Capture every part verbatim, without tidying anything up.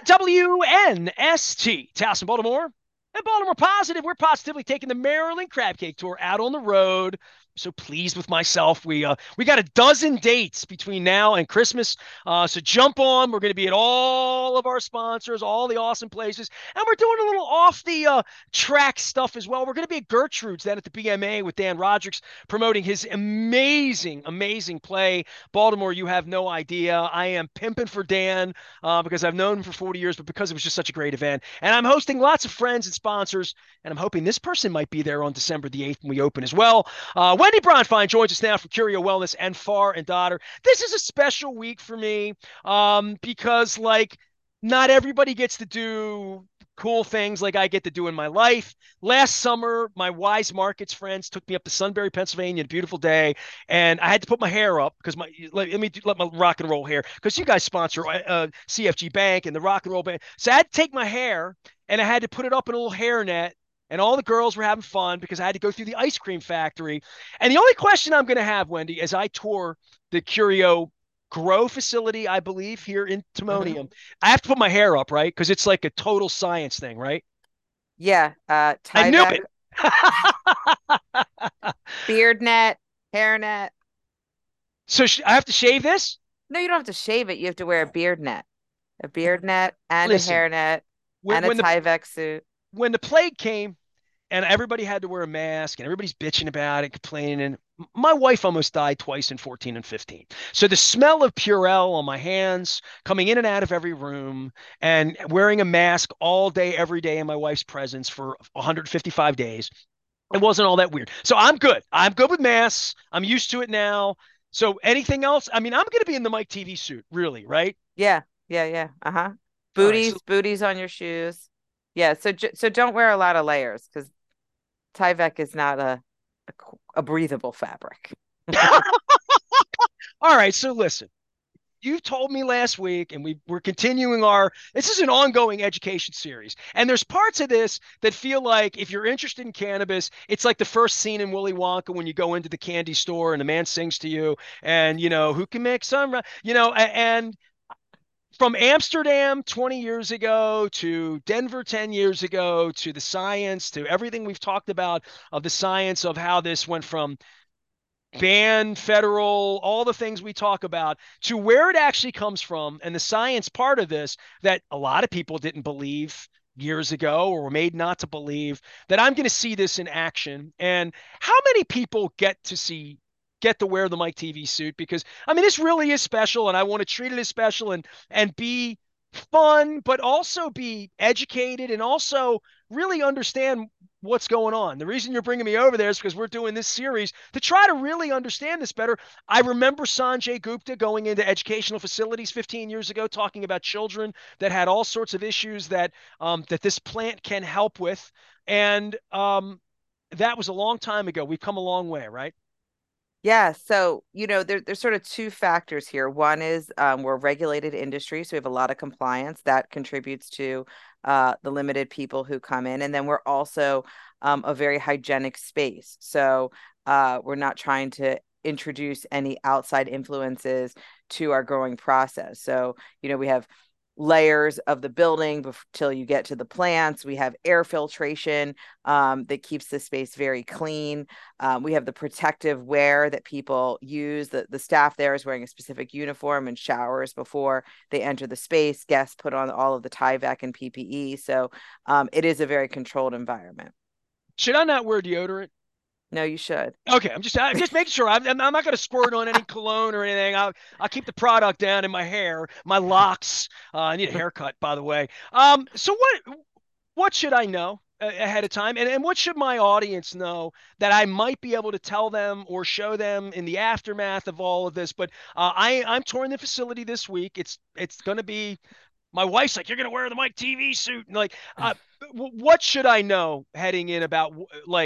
W N S T, Towson, Baltimore, and Baltimore Positive. We're positively taking the Maryland Crab Cake Tour out on the road. So pleased with myself. We uh we got a dozen dates between now and Christmas. Uh, so jump on. We're going to be at all of our sponsors, all the awesome places, and we're doing a little off the uh, track stuff as well. We're going to be at Gertrude's then at the B M A with Dan Roderick promoting his amazing, amazing play. Baltimore, you have no idea. I am pimping for Dan uh, because I've known him for forty years, but because it was just such a great event. And I'm hosting lots of friends and sponsors, and I'm hoping this person might be there on December the eighth when we open as well. Uh, Wendy Bronfine joins us now from Curio Wellness and Far and Daughter. This is a special week for me um, because, like, not everybody gets to do cool things like I get to do in my life. Last summer, my Wise Markets friends took me up to Sunbury, Pennsylvania, a beautiful day, and I had to put my hair up because my let, let me do, let my rock and roll hair because you guys sponsor uh, C F G Bank and the Rock and Roll Bank. So I had to take my hair and I had to put it up in a little hairnet. And all the girls were having fun because I had to go through the ice cream factory. And the only question I'm going to have, Wendy, as I tour the Curio grow facility, I believe, here in hmm Timonium, I have to put my hair up, right? Because it's like a total science thing, right? Yeah, uh, I knew Tyvek, it. beard net, hair net. So sh- I have to shave this? No, you don't have to shave it. You have to wear a beard net, a beard net, and a Listen, hair net, when, and a when the Tyvek suit. when the plague came, and everybody had to wear a mask and everybody's bitching about it, complaining. And my wife almost died twice in fourteen and fifteen. So the smell of Purell on my hands, coming in and out of every room, and wearing a mask all day, every day in my wife's presence for one hundred fifty-five days, it wasn't all that weird. So I'm good. I'm good with masks. I'm used to it now. So anything else? I mean, I'm going to be in the Mike T V suit, really, right? Yeah, yeah, yeah. Uh-huh. All right. So Booties, booties on your shoes. Yeah, so j- so don't wear a lot of layers because Tyvek is not a, a c- a breathable fabric. all right. So listen, you told me last week, and we we're continuing our. This is an ongoing education series, and there's parts of this that feel like if you're interested in cannabis, it's like the first scene in Willy Wonka when you go into the candy store and the man sings to you, and you know who can make sunrise, you know, and from Amsterdam twenty years ago to Denver ten years ago to the science to everything we've talked about of the science of how this went from ban, federal, all the things we talk about, to where it actually comes from and the science part of this that a lot of people didn't believe years ago or were made not to believe that I'm going to see this in action. And how many people get to see get to wear the Mike T V suit? Because I mean this really is special and I want to treat it as special and and be fun but also be educated and also really understand what's going on. The reason you're bringing me over there is because we're doing this series to try to really understand this better. I remember Sanjay Gupta going into educational facilities fifteen years ago, talking about children that had all sorts of issues that um, that this plant can help with, and um, that was a long time ago. We've come a long way, right? Yeah, so you know, there, there's sort of two factors here. One is um, we're a regulated industry, so we have a lot of compliance that contributes to uh, the limited people who come in, and then we're also um, a very hygienic space. So uh, we're not trying to introduce any outside influences to our growing process. So you know, we have layers of the building till you get to the plants. We have air filtration um, that keeps the space very clean. Um, we have the protective wear that people use. The, the staff there is wearing a specific uniform and showers before they enter the space. Guests put on all of the Tyvek and P P E. So um, it is a very controlled environment. Should I not wear deodorant? No, you should. Okay, I'm just I'm just making sure. I'm, I'm not going to squirt on any cologne or anything. I'll I'll keep the product down in my hair, my locks. Uh, I need a haircut, by the way. Um, so what what should I know ahead of time, and and what should my audience know that I might be able to tell them or show them in the aftermath of all of this? But uh, I I'm touring the facility this week. It's it's going to be. My wife's like, you're going to wear the Mike T V suit, and like, uh, what should I know heading in about like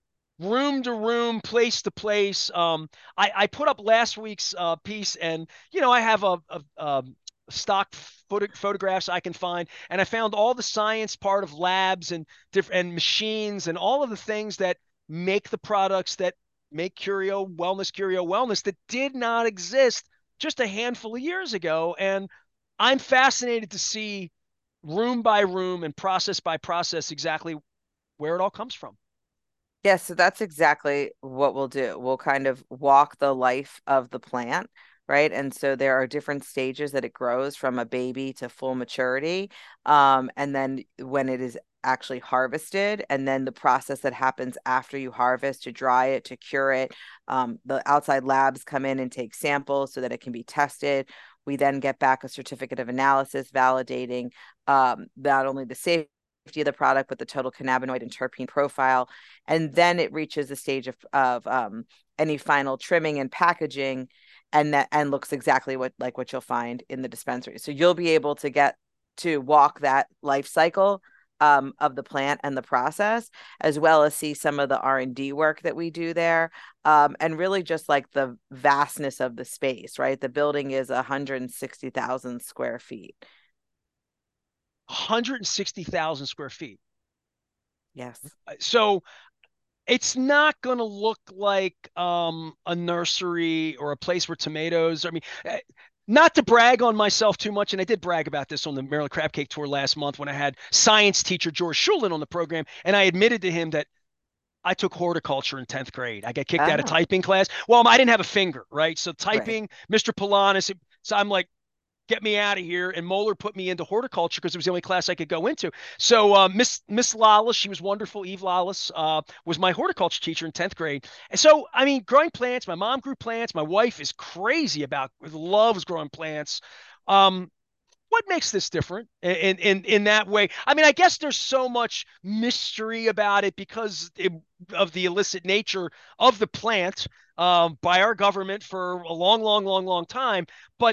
room to room, place to place. Um, I, I put up last week's uh, piece, and you know I have a, a, a stock photo, photographs I can find, and I found all the science part of labs and different and machines and all of the things that make the products that make Curio Wellness Curio Wellness that did not exist just a handful of years ago. And I'm fascinated to see. room by room and process by process exactly where it all comes from. Yeah, so that's exactly what we'll do. We'll kind of walk the life of the plant, right? And so there are different stages that it grows from a baby to full maturity. Um, and then when it is actually harvested, and then the process that happens after you harvest to dry it, to cure it. Um, the outside labs come in and take samples so that it can be tested. We then get back a certificate of analysis validating um, not only the safety of the product, but the total cannabinoid and terpene profile. And then it reaches the stage of, of um, any final trimming and packaging, and that and looks exactly what like what you'll find in the dispensary. So you'll be able to get to walk that life cycle um, of the plant and the process, as well as see some of the R and D work that we do there, um, and really just like the vastness of the space, right? The building is one hundred sixty thousand square feet. one hundred sixty thousand square feet. Yes. So it's not going to look like um, a nursery or a place where tomatoes. I mean, eh, not to brag on myself too much, and I did brag about this on the Maryland Crab Cake Tour last month when I had science teacher George Schulin on the program, and I admitted to him that I took horticulture in tenth grade. I got kicked out of Oh, typing class. Well, I didn't have a finger, right? So right. typing, mister Polanis. So I'm like, get me out of here. And Moeller put me into horticulture because it was the only class I could go into. So uh, Miss Miss Lawless, she was wonderful. Eve Lawless uh, was my horticulture teacher in tenth grade. And so, I mean, growing plants. My mom grew plants. My wife is crazy about loves growing plants. Um, what makes this different in in in that way? I mean, I guess there's so much mystery about it because it, of the illicit nature of the plant um, by our government for a long, long, long, long time. But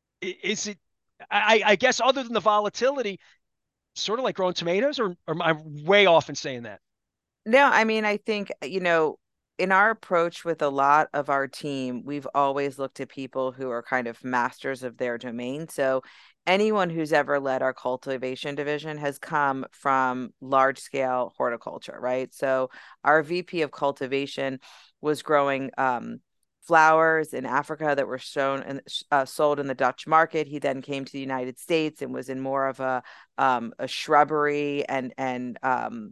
is it? I, I guess other than the volatility, sort of like growing tomatoes, or, or am I way off in saying that? No, I mean, I think, you know, in our approach with a lot of our team, we've always looked at people who are kind of masters of their domain. So anyone who's ever led our cultivation division has come from large scale horticulture, right? So our V P of cultivation was growing um, flowers in Africa that were shown and uh, sold in the Dutch market. He then came to the United States and was in more of a um, a shrubbery and and um,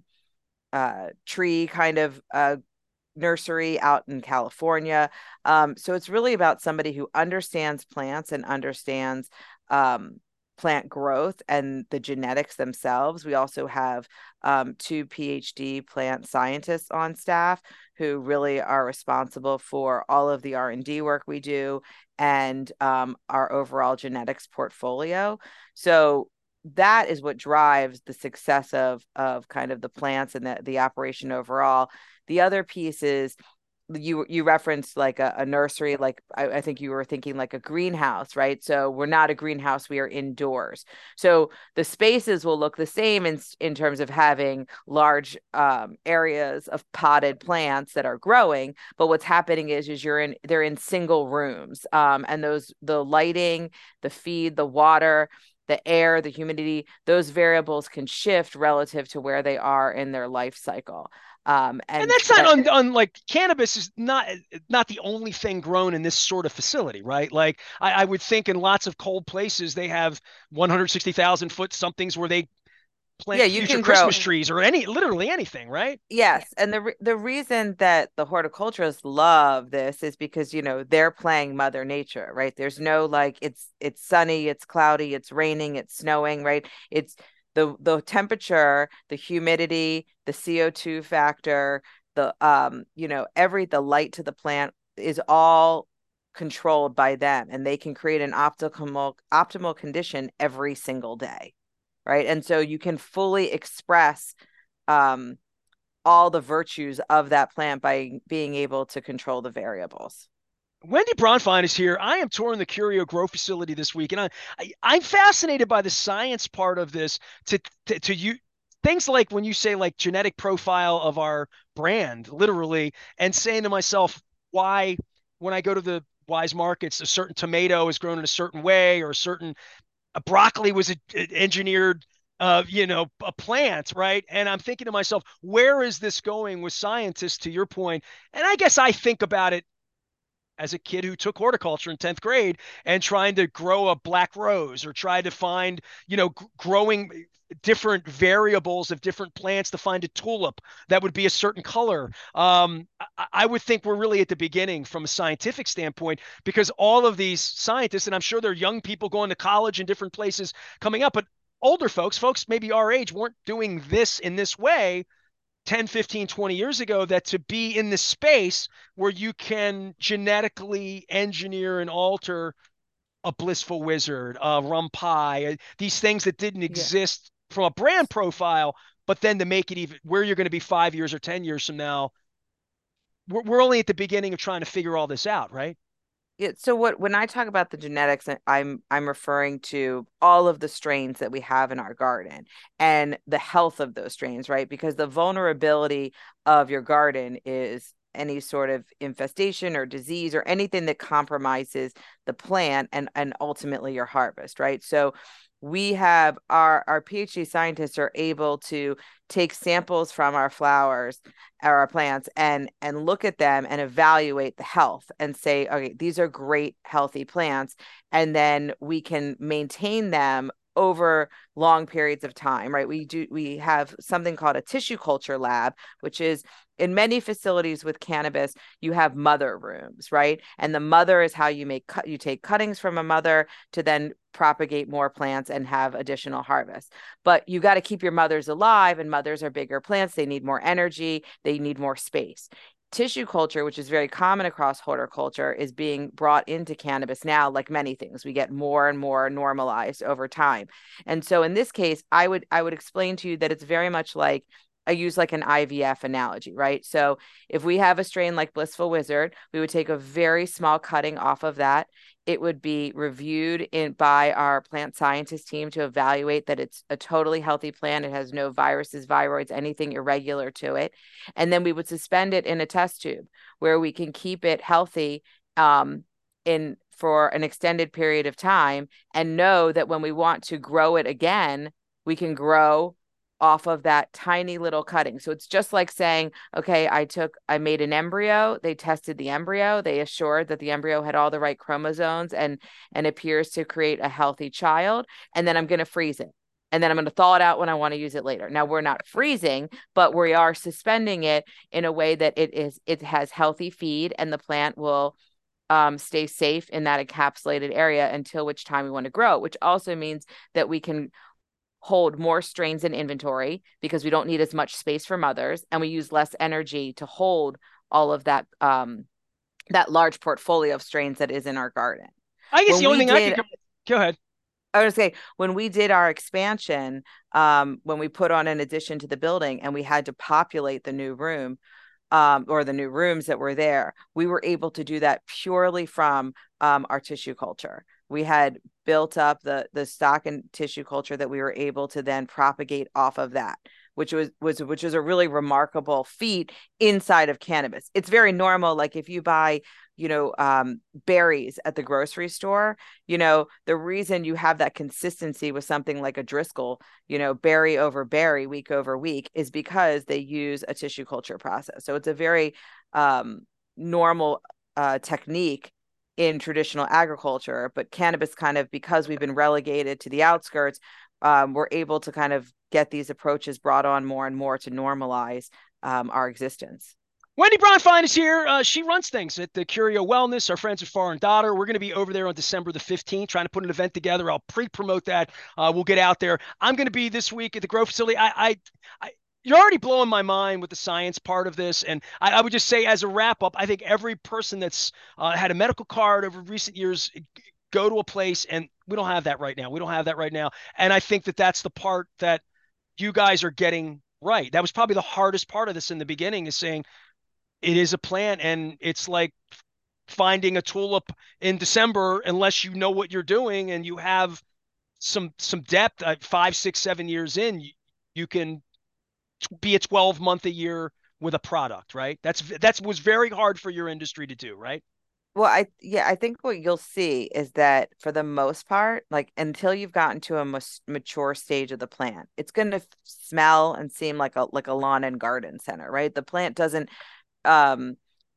uh, tree kind of uh, nursery out in California. Um, so it's really about somebody who understands plants and understands um, plant growth and the genetics themselves. We also have um, two PhD plant scientists on staff who really are responsible for all of the R and D work we do and um, our overall genetics portfolio. So that is what drives the success of of kind of the plants and the, the operation overall. The other piece is you you referenced like a, a nursery, like I, I think you were thinking like a greenhouse, right? So we're not a greenhouse, we are indoors. So the spaces will look the same in in terms of having large um, areas of potted plants that are growing, but what's happening is is you're in they're in single rooms, um, and those the lighting, the feed, the water, the air, the humidity, those variables can shift relative to where they are in their life cycle. Um, And and that's that, not on, like cannabis is not not the only thing grown in this sort of facility, right? Like I, I would think in lots of cold places they have one hundred sixty thousand foot somethings where they yeah, plant you future can grow. Christmas trees or any literally anything, right? Yes, and the re- the reason that the horticulturists love this is because, you know, they're playing Mother Nature, right? There's no like it's it's sunny, it's cloudy, it's raining, it's snowing, right? It's the the temperature, the humidity, the C O two factor, the um, you know, every the light to the plant is all controlled by them, and they can create an optimal optimal condition every single day, right? And so you can fully express um all the virtues of that plant by being able to control the variables. Wendy Bronfine is here. I am touring the Curio Grow facility this week, and I, I I'm fascinated by the science part of this. To to, to you, things like when you say like genetic profile of our brand, literally, and saying to myself, why when I go to the Wise markets, a certain tomato is grown in a certain way, or a certain a broccoli was a, a engineered uh, you know, a plant, right? And I'm thinking to myself, where is this going with scientists, to your point? And I guess I think about it as a kid who took horticulture in tenth grade and trying to grow a black rose or try to find, you know, growing different variables of different plants to find a tulip that would be a certain color. Um, I, I would think we're really at the beginning from a scientific standpoint because all of these scientists, and I'm sure there are young people going to college in different places coming up, but older folks, folks maybe our age, weren't doing this in this way ten, fifteen, twenty years ago, that to be in the space where you can genetically engineer and alter a blissful wizard, a rum pie, uh, these things that didn't Yeah. exist from a brand profile, but then to make it even where you're going to be five years or ten years from now, we're, we're only at the beginning of trying to figure all this out, right? Yeah, so what when I talk about the genetics, I- I'm I'm referring to all of the strains that we have in our garden and the health of those strains, right? Because the vulnerability of your garden is any sort of infestation or disease or anything that compromises the plant and and ultimately your harvest, right? So we have our our PhD scientists are able to take samples from our flowers or our plants and and look at them and evaluate the health and say, okay, these are great healthy plants, and then we can maintain them over long periods of time, right? We do we have something called a tissue culture lab, which is in many facilities with cannabis, you have mother rooms, right? And the mother is how you make cut you take cuttings from a mother to then propagate more plants and have additional harvest. But you got to keep your mothers alive, and mothers are bigger plants. They need more energy, they need more space. Tissue culture, which is very common across horticulture, is being brought into cannabis now, like many things. We get more and more normalized over time. And so in this case, I would I would explain to you that it's very much like I use like an I V F analogy, right? So if we have a strain like Blissful Wizard, we would take a very small cutting off of that. It would be reviewed in by our plant scientist team to evaluate that it's a totally healthy plant. It has no viruses, viroids, anything irregular to it. And then we would suspend it in a test tube where we can keep it healthy um, in for an extended period of time and know that when we want to grow it again, we can grow off of that tiny little cutting. So it's just like saying, okay, I took, I made an embryo, they tested the embryo, they assured that the embryo had all the right chromosomes and and appears to create a healthy child, and then I'm going to freeze it. And then I'm going to thaw it out when I want to use it later. Now we're not freezing, but we are suspending it in a way that it is it has healthy feed and the plant will um, stay safe in that encapsulated area until which time we want to grow, which also means that we can hold more strains in inventory because we don't need as much space for mothers, and we use less energy to hold all of that um, that large portfolio of strains that is in our garden. I guess When the only we thing I could did go, go ahead. I was gonna say when we did our expansion, um, when we put on an addition to the building and we had to populate the new room, um, or the new rooms that were there, we were able to do that purely from um, our tissue culture. We had built up the the stock and tissue culture that we were able to then propagate off of that, which was was which was a really remarkable feat inside of cannabis. It's very normal, like if you buy, you know, um, berries at the grocery store, you know, the reason you have that consistency with something like a Driscoll, you know, berry over berry, week over week, is because they use a tissue culture process. So it's a very um, normal uh, technique in traditional agriculture, but cannabis kind of, because we've been relegated to the outskirts, um, we're able to kind of get these approaches brought on more and more to normalize um, our existence. Wendy Bronfine is here. Uh, she runs things at the Curio Wellness. Our friends at Far and Daughter. We're going to be over there on December the fifteenth, trying to put an event together. I'll pre-promote that. Uh, we'll get out there. I'm going to be this week at the Grow facility. I, I, I you're already blowing my mind with the science part of this. And I, I would just say, as a wrap up, I think every person that's uh, had a medical card over recent years, go to a place, and we don't have that right now. We don't have that right now. And I think that that's the part that you guys are getting right. That was probably the hardest part of this in the beginning, is saying, it is a plant, and it's like finding a tulip in December unless you know what you're doing and you have some some depth. Uh, five, six, seven years in, you, you can be a twelve month a year with a product, right? That's that's was very hard for your industry to do, right? Well, I yeah, I think what you'll see is that for the most part, like until you've gotten to a mus- mature stage of the plant, it's going to smell and seem like a like a lawn and garden center, right? The plant doesn't um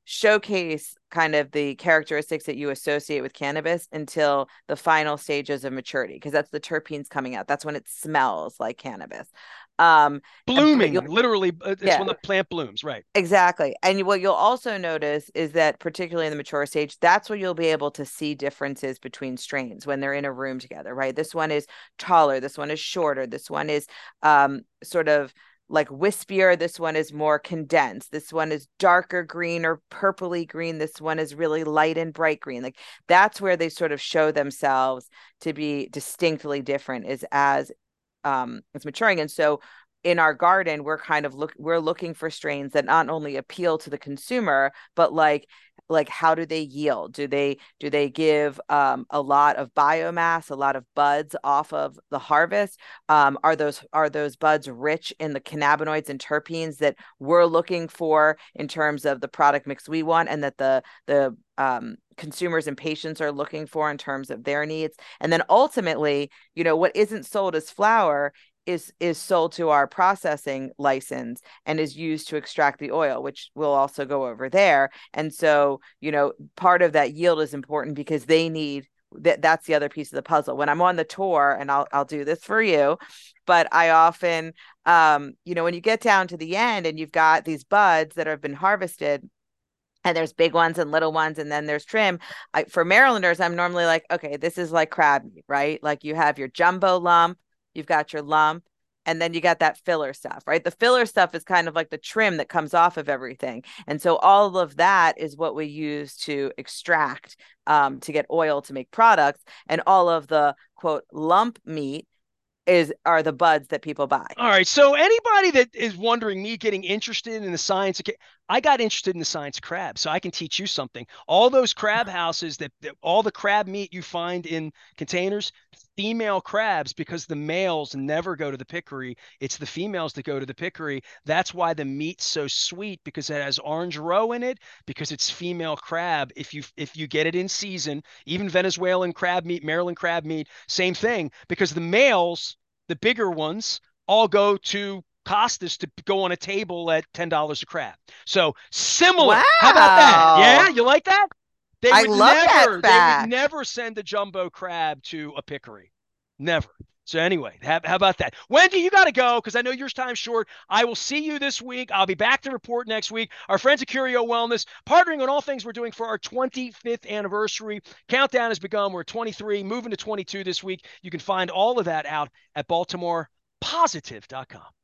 showcase kind of the characteristics that you associate with cannabis until the final stages of maturity, because that's the terpenes coming out. That's when it smells like cannabis. Um, but Blooming, you'll, literally, uh, it's yeah, when the plant blooms, right? exactly. And what you'll also notice is that, particularly in the mature stage, that's where you'll be able to see differences between strains when they're in a room together, right? This one is taller, this one is shorter, this one is um, sort of like wispier, this one is more condensed, this one is darker green or purpley green, this one is really light and bright green. Like that's where they sort of show themselves to be distinctly different, is as um it's maturing. And so in our garden, we're kind of look we're looking for strains that not only appeal to the consumer, but like like how do they yield? Do they do they give um, a lot of biomass, a lot of buds off of the harvest? Um, are those are those buds rich in the cannabinoids and terpenes that we're looking for in terms of the product mix we want, and that the the um, consumers and patients are looking for in terms of their needs? And then ultimately, you know, what isn't sold as flower is is sold to our processing license and is used to extract the oil, which we'll also go over there. And so, you know, part of that yield is important because they need that. That's the other piece of the puzzle. When I'm on the tour, and I'll I'll do this for you, but I often, um, you know, when you get down to the end and you've got these buds that have been harvested, and there's big ones and little ones, and then there's trim. I, for Marylanders, I'm normally like, okay, this is like crab meat, right? Like you have your jumbo lump, you've got your lump, and then you got that filler stuff, right? The filler stuff is kind of like the trim that comes off of everything. And so all of that is what we use to extract, um, to get oil to make products. And all of the quote lump meat is are the buds that people buy. All right. So anybody that is wondering, me getting interested in the science, I got interested in the science of crab, so I can teach you something. All those crab houses that, that all the crab meat you find in containers, female crabs, because the males never go to the pickery. It's the females that go to the pickery. That's why the meat's so sweet, because it has orange roe in it, because it's female crab. If you if you get it in season, even Venezuelan crab meat, Maryland crab meat, same thing, because the males, the bigger ones, all go to Costas to go on a table at ten dollars a crab. So similar. How about that? Yeah, Wow. you like that? They I would love that never, they would fact. never send a jumbo crab to a pickery. Never. So anyway, how, how about that? Wendy, you got to go because I know your time's short. I will see you this week. I'll be back to report next week. Our friends at Curio Wellness, partnering on all things we're doing for our twenty-fifth anniversary. Countdown has begun. We're twenty-three, moving to twenty-two this week. You can find all of that out at baltimore positive dot com.